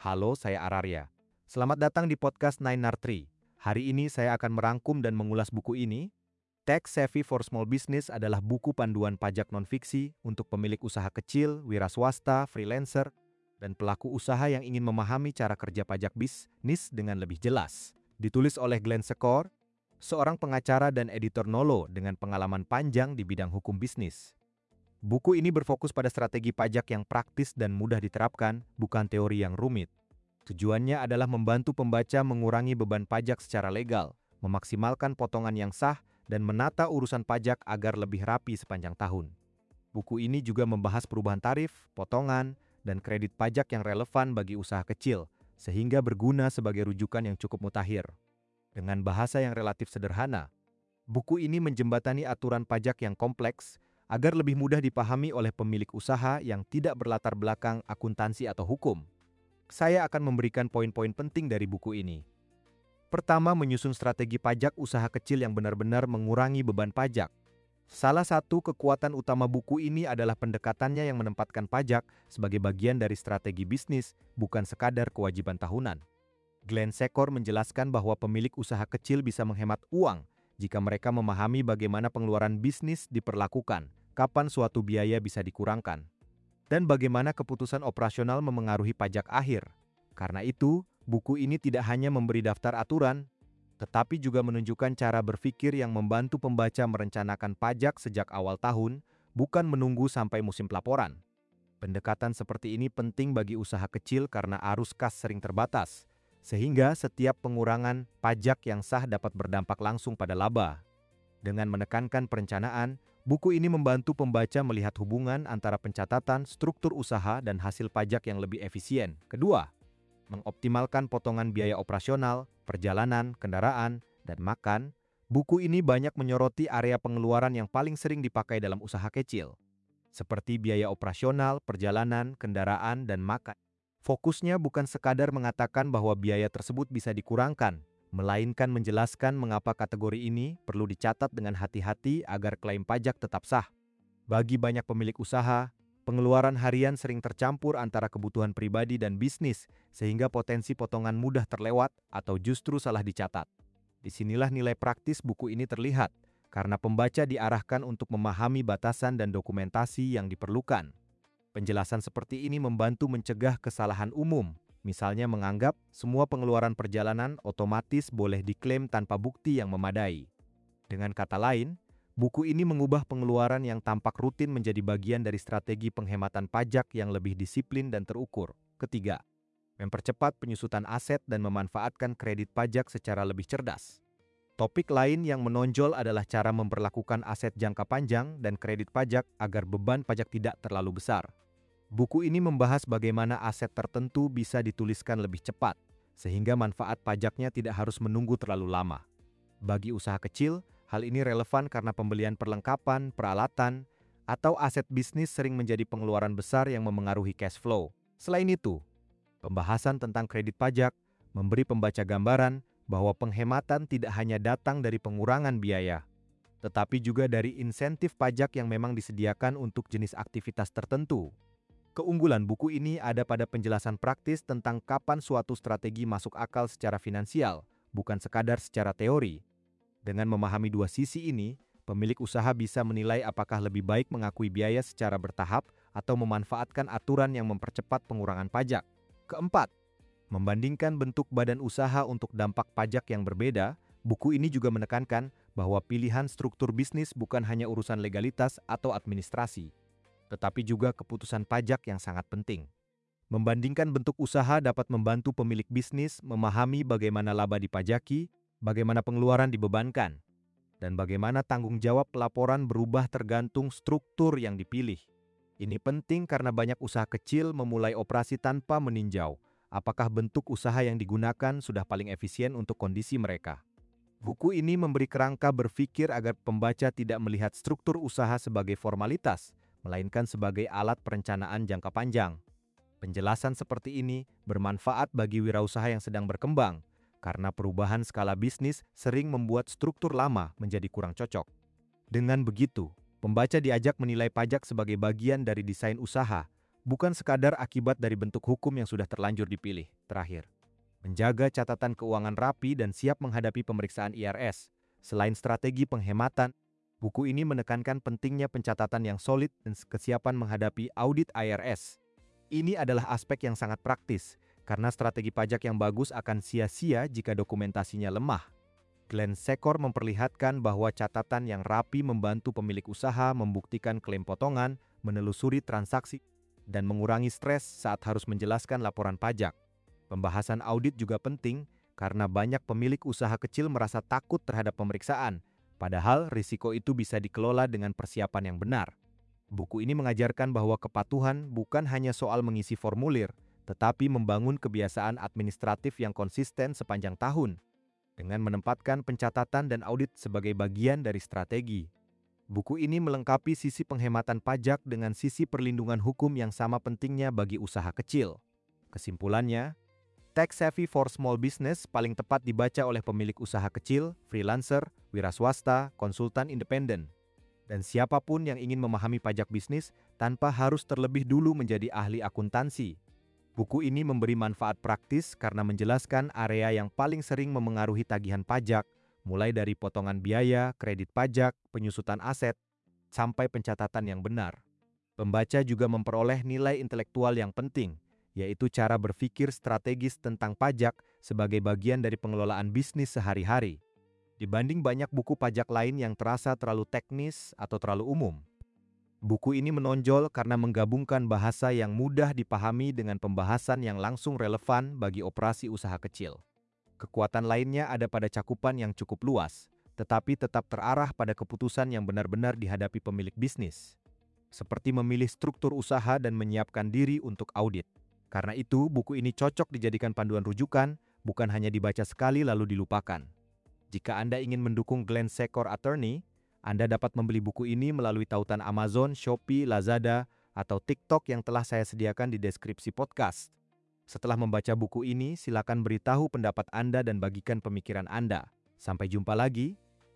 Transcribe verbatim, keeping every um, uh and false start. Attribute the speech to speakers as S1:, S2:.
S1: Halo, saya Ararya. Selamat datang di podcast Nine R Tree. Hari ini saya akan merangkum dan mengulas buku ini. Tax Savvy for Small Business adalah buku panduan pajak non-fiksi untuk pemilik usaha kecil, wira swasta, freelancer, dan pelaku usaha yang ingin memahami cara kerja pajak bisnis dengan lebih jelas. Ditulis oleh Glenn Sekor, seorang pengacara dan editor Nolo dengan pengalaman panjang di bidang hukum bisnis. Buku ini berfokus pada strategi pajak yang praktis dan mudah diterapkan, bukan teori yang rumit. Tujuannya adalah membantu pembaca mengurangi beban pajak secara legal, memaksimalkan potongan yang sah, dan menata urusan pajak agar lebih rapi sepanjang tahun. Buku ini juga membahas perubahan tarif, potongan, dan kredit pajak yang relevan bagi usaha kecil, sehingga berguna sebagai rujukan yang cukup mutakhir. Dengan bahasa yang relatif sederhana, buku ini menjembatani aturan pajak yang kompleks agar lebih mudah dipahami oleh pemilik usaha yang tidak berlatar belakang akuntansi atau hukum. Saya akan memberikan poin-poin penting dari buku ini. Pertama, menyusun strategi pajak usaha kecil yang benar-benar mengurangi beban pajak. Salah satu kekuatan utama buku ini adalah pendekatannya yang menempatkan pajak sebagai bagian dari strategi bisnis, bukan sekadar kewajiban tahunan. Glenn Sekor menjelaskan bahwa pemilik usaha kecil bisa menghemat uang jika mereka memahami bagaimana pengeluaran bisnis diperlakukan, kapan suatu biaya bisa dikurangkan, dan bagaimana keputusan operasional memengaruhi pajak akhir. Karena itu, buku ini tidak hanya memberi daftar aturan, tetapi juga menunjukkan cara berpikir yang membantu pembaca merencanakan pajak sejak awal tahun, bukan menunggu sampai musim pelaporan. Pendekatan seperti ini penting bagi usaha kecil karena arus kas sering terbatas, sehingga setiap pengurangan pajak yang sah dapat berdampak langsung pada laba. Dengan menekankan perencanaan, buku ini membantu pembaca melihat hubungan antara pencatatan, struktur usaha, dan hasil pajak yang lebih efisien. Kedua, mengoptimalkan potongan biaya operasional, perjalanan, kendaraan, dan makan. Buku ini banyak menyoroti area pengeluaran yang paling sering dipakai dalam usaha kecil, seperti biaya operasional, perjalanan, kendaraan, dan makan. Fokusnya bukan sekadar mengatakan bahwa biaya tersebut bisa dikurangkan, melainkan menjelaskan mengapa kategori ini perlu dicatat dengan hati-hati agar klaim pajak tetap sah. Bagi banyak pemilik usaha, pengeluaran harian sering tercampur antara kebutuhan pribadi dan bisnis, sehingga potensi potongan mudah terlewat atau justru salah dicatat. Disinilah nilai praktis buku ini terlihat, karena pembaca diarahkan untuk memahami batasan dan dokumentasi yang diperlukan. Penjelasan seperti ini membantu mencegah kesalahan umum, misalnya menganggap semua pengeluaran perjalanan otomatis boleh diklaim tanpa bukti yang memadai. Dengan kata lain, buku ini mengubah pengeluaran yang tampak rutin menjadi bagian dari strategi penghematan pajak yang lebih disiplin dan terukur. Ketiga, mempercepat penyusutan aset dan memanfaatkan kredit pajak secara lebih cerdas. Topik lain yang menonjol adalah cara memperlakukan aset jangka panjang dan kredit pajak agar beban pajak tidak terlalu besar. Buku ini membahas bagaimana aset tertentu bisa dituliskan lebih cepat, sehingga manfaat pajaknya tidak harus menunggu terlalu lama. Bagi usaha kecil, hal ini relevan karena pembelian perlengkapan, peralatan, atau aset bisnis sering menjadi pengeluaran besar yang memengaruhi cash flow. Selain itu, pembahasan tentang kredit pajak memberi pembaca gambaran bahwa penghematan tidak hanya datang dari pengurangan biaya, tetapi juga dari insentif pajak yang memang disediakan untuk jenis aktivitas tertentu. Keunggulan buku ini ada pada penjelasan praktis tentang kapan suatu strategi masuk akal secara finansial, bukan sekadar secara teori. Dengan memahami dua sisi ini, pemilik usaha bisa menilai apakah lebih baik mengakui biaya secara bertahap atau memanfaatkan aturan yang mempercepat pengurangan pajak. Keempat, membandingkan bentuk badan usaha untuk dampak pajak yang berbeda. Buku ini juga menekankan bahwa pilihan struktur bisnis bukan hanya urusan legalitas atau administrasi, tetapi juga keputusan pajak yang sangat penting. Membandingkan bentuk usaha dapat membantu pemilik bisnis memahami bagaimana laba dipajaki, bagaimana pengeluaran dibebankan, dan bagaimana tanggung jawab pelaporan berubah tergantung struktur yang dipilih. Ini penting karena banyak usaha kecil memulai operasi tanpa meninjau apakah bentuk usaha yang digunakan sudah paling efisien untuk kondisi mereka. Buku ini memberi kerangka berpikir agar pembaca tidak melihat struktur usaha sebagai formalitas, melainkan sebagai alat perencanaan jangka panjang. Penjelasan seperti ini bermanfaat bagi wirausaha yang sedang berkembang, karena perubahan skala bisnis sering membuat struktur lama menjadi kurang cocok. Dengan begitu, pembaca diajak menilai pajak sebagai bagian dari desain usaha, bukan sekadar akibat dari bentuk hukum yang sudah terlanjur dipilih. Terakhir, menjaga catatan keuangan rapi dan siap menghadapi pemeriksaan I R S. Selain strategi penghematan, buku ini menekankan pentingnya pencatatan yang solid dan kesiapan menghadapi audit I R S. Ini adalah aspek yang sangat praktis, karena strategi pajak yang bagus akan sia-sia jika dokumentasinya lemah. Glenn Secor memperlihatkan bahwa catatan yang rapi membantu pemilik usaha membuktikan klaim potongan, menelusuri transaksi, dan mengurangi stres saat harus menjelaskan laporan pajak. Pembahasan audit juga penting karena banyak pemilik usaha kecil merasa takut terhadap pemeriksaan, padahal risiko itu bisa dikelola dengan persiapan yang benar. Buku ini mengajarkan bahwa kepatuhan bukan hanya soal mengisi formulir, tetapi membangun kebiasaan administratif yang konsisten sepanjang tahun, dengan menempatkan pencatatan dan audit sebagai bagian dari strategi. Buku ini melengkapi sisi penghematan pajak dengan sisi perlindungan hukum yang sama pentingnya bagi usaha kecil. Kesimpulannya, Tax Savvy for Small Business paling tepat dibaca oleh pemilik usaha kecil, freelancer, wira swasta, konsultan independen, dan siapapun yang ingin memahami pajak bisnis tanpa harus terlebih dulu menjadi ahli akuntansi. Buku ini memberi manfaat praktis karena menjelaskan area yang paling sering memengaruhi tagihan pajak, mulai dari potongan biaya, kredit pajak, penyusutan aset, sampai pencatatan yang benar. Pembaca juga memperoleh nilai intelektual yang penting, yaitu cara berpikir strategis tentang pajak sebagai bagian dari pengelolaan bisnis sehari-hari. Dibanding banyak buku pajak lain yang terasa terlalu teknis atau terlalu umum, buku ini menonjol karena menggabungkan bahasa yang mudah dipahami dengan pembahasan yang langsung relevan bagi operasi usaha kecil. Kekuatan lainnya ada pada cakupan yang cukup luas, tetapi tetap terarah pada keputusan yang benar-benar dihadapi pemilik bisnis, seperti memilih struktur usaha dan menyiapkan diri untuk audit. Karena itu, buku ini cocok dijadikan panduan rujukan, bukan hanya dibaca sekali lalu dilupakan. Jika Anda ingin mendukung Glenn Secor Attorney, Anda dapat membeli buku ini melalui tautan Amazon, Shopee, Lazada, atau TikTok yang telah saya sediakan di deskripsi podcast. Setelah membaca buku ini, silakan beritahu pendapat Anda dan bagikan pemikiran Anda. Sampai jumpa lagi.